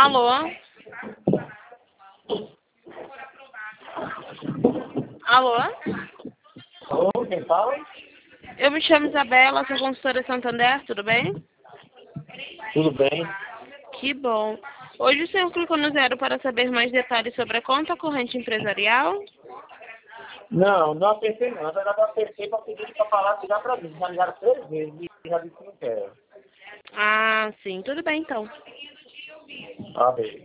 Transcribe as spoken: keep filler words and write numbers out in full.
Alô? Alô? Alô, quem fala? Eu me chamo Isabela, sou consultora Santander, tudo bem? Tudo bem? Que bom. Hoje o senhor clicou no zero para saber mais detalhes sobre a conta corrente empresarial? Não, não apertei não. Na verdade, eu apertei para pedir para falar, ligar para mim. Já ligaram três vezes e já disse que não quero. Ah, sim, tudo bem então. Ah, bem.